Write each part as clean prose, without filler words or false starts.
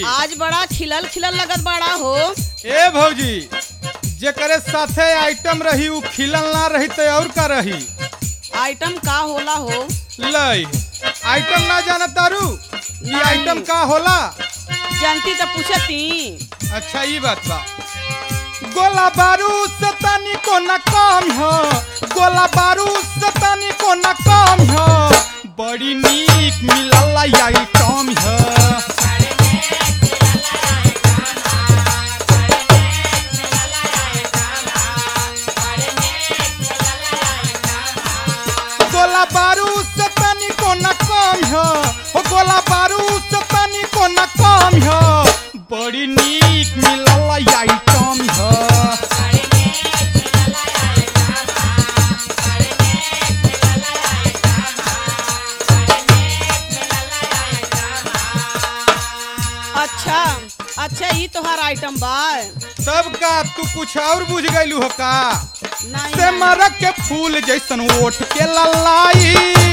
आज बड़ा खिलल खिलल लगत बड़ा हो। ए भौजी, जेकरे साथे आइटम रही उ खिलल ना रही तो और का रही। आइटम का होला हो? लई आइटम ना जाना तारू, ये नहीं। आइटम का होला? जानती तो पूछती। अच्छा ये बात बा। गोला बारूद से तनी को न कम हो, गोला बारूद से तनी को न कम हो, बड़ी नीक मिलल आइटम हो। गोला बारूद से तनी को न कम हो, गोला बारूद से तनी को न कम हो, बड़ी नीक मिलल आइटम हो। अच्छा अच्छा, ये तोहार आइटम बा। सब का तू कुछ और बुझ गइलू हो का? नहीं से मरक के फूल जैसन ओठ के ललाई,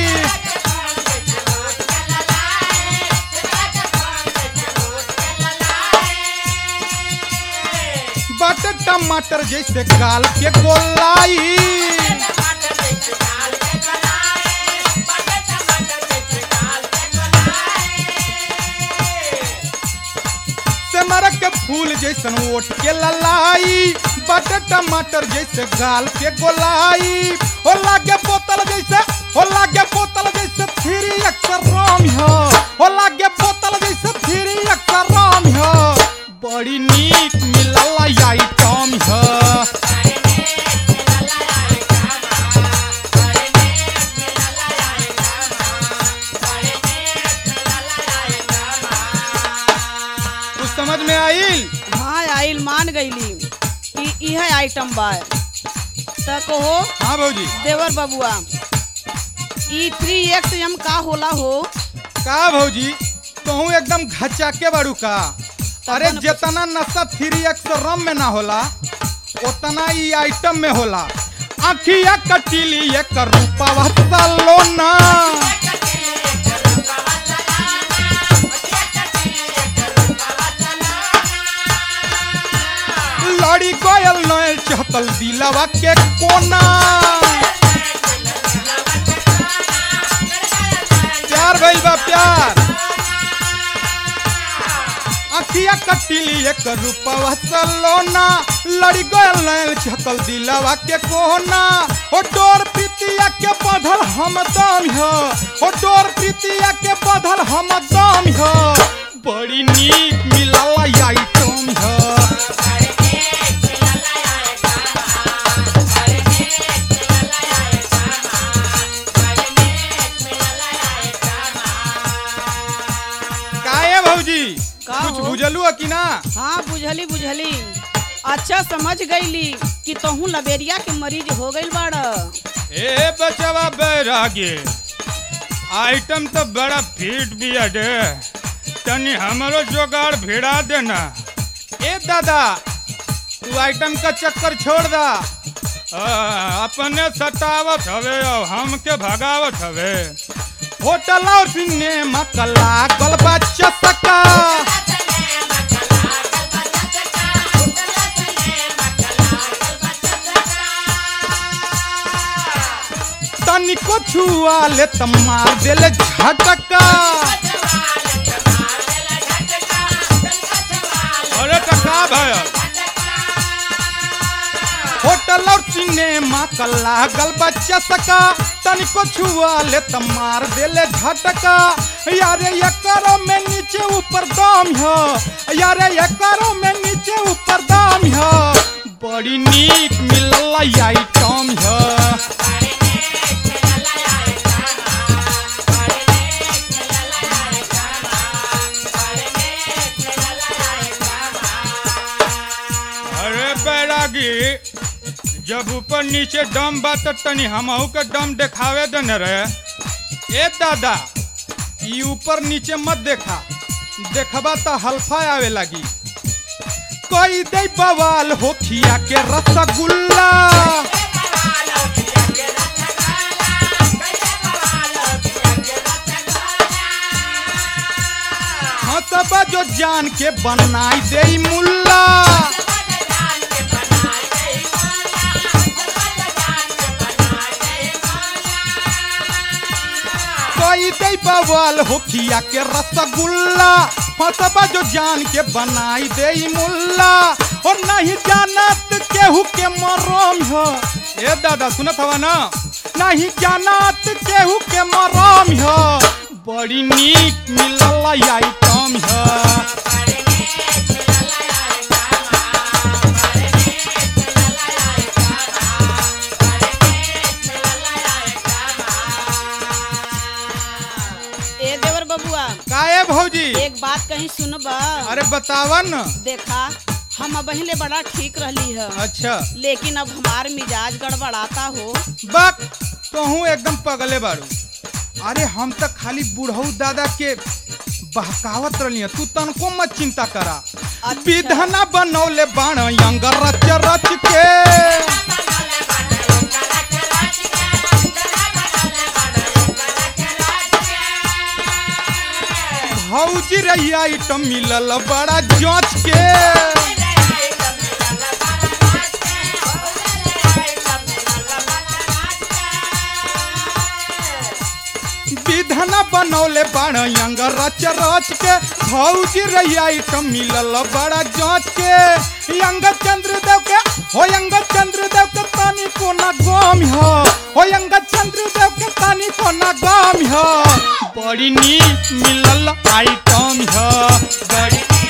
बट टमाटर जैसे गाल के गोलाई, से मरक के फूल जैसन ओठ के ललाई, बट टमाटर जैसे गाल के गोलाई, हो लागे बोतल जैसे, हो लागे बोतल जैसे थ्री अक्षर राम हो लागे बोतल जैसे थ्री अक्षर राम हो, बड़ी नीक मिलल आइटम हो। कुछ समझ में आइल? हाँ आइल, मान गईली कि यह आइटम बा। त कहो हाँ भौजी। देवर बबुआ, ई 3XM का होला हो? का भौजी कहूँ एकदम घचाके बारू का? अरे जितना नशा 3X रम में ना होला उतना ई आइटम में होला। आखिया कटीली एक रूपा सलोना, लड़ी गोयल नयल चहतल दिलवा के कोना, प्यार भइल बा प्यार। अखिया कटीली एक रूपवा सलोना, लड़ी गोयल नयल चहतल दिलवा के कोना, ओ डोर प्रीतिया के बधल हम दम हो, ओ डोर प्रीतिया के बधल हम दम हो, बड़ी नीक मिलल आइटम हो। का कुछ हो? बुझलू कि ना? हाँ बुझली बुझली। अच्छा समझ गईली कि तोहू लबेरिया के मरीज हो गईल बाड़। ए बचवा बैरागी, आइटम तो बड़ा फिट भी अडे, तनी हमरो जोगाड़ भिड़ा देना। ए दादा तू आइटम का चक्कर छोड़ दा, अपने सतावत हवे और हमके भगावत हवे। होटल और सिनेमा कला गलबा चसका, तनिको छुआ ले त मार देले झटका। अरे टका भय होटल और सिनेमा का लागल बच्चा सका, तनिको छुआ ले त मार देले झटका। यारे एकरो में नीचे ऊपर दाम हो, यारे एकरो में नीचे ऊपर दाम हो, बड़ी नीक मिलल आइटम हो। अरे बैरागी, जब ऊपर नीचे दम बा त तनी हमहू के दम देखावे देने रहे। ए दादा ई ऊपर नीचे मत देखा, देखबा त हल्फा आवे लगी। कोई दे बवाल हो खिया के रसगुल्ला, हाँ फसबा जो जान के बनाई दे मुल्ला। कोई दे बवाल होखिया के रसगुल्ला, फसबा जो जान के बनाई दे मुल्ला। और नहीं जानत केहू के मरम हो। ए दादा सुनत हवा ना, नहीं जानत केहू के मरम हो। बड़ी नीक मिलल आइटम हो। ए देवर बबुआ, काहे भौजी? एक बात कहीं सुनबा? अरे बतावा न। देखा, हम अब पहले बड़ा ठीक रहली है। अच्छा, लेकिन अब हमार मिजाज गड़बड़ाता हो। बक तोहू एकदम पगले बारू। अरे हम तो खाली बुढ़ऊ दादा के बहकावत रहनी, तू तनको मत चिंता करा। अच्छा। विधना बनौले बाण अंग रच रच के, भौजी रही आइटम मिलल बड़ा जोच के। विधना बनौले बाण अंग रच रच के, भौजी रही आइटम मिलल बड़ा जोच के। अंग चंद्रदेव के हो, अंग चंद्रदेव के तानी कोना गाम हो। हो अंग चंद्रदेव के तानी कोना गाम हो। बड़ी नीक मिलल आइटम हो। बड़ी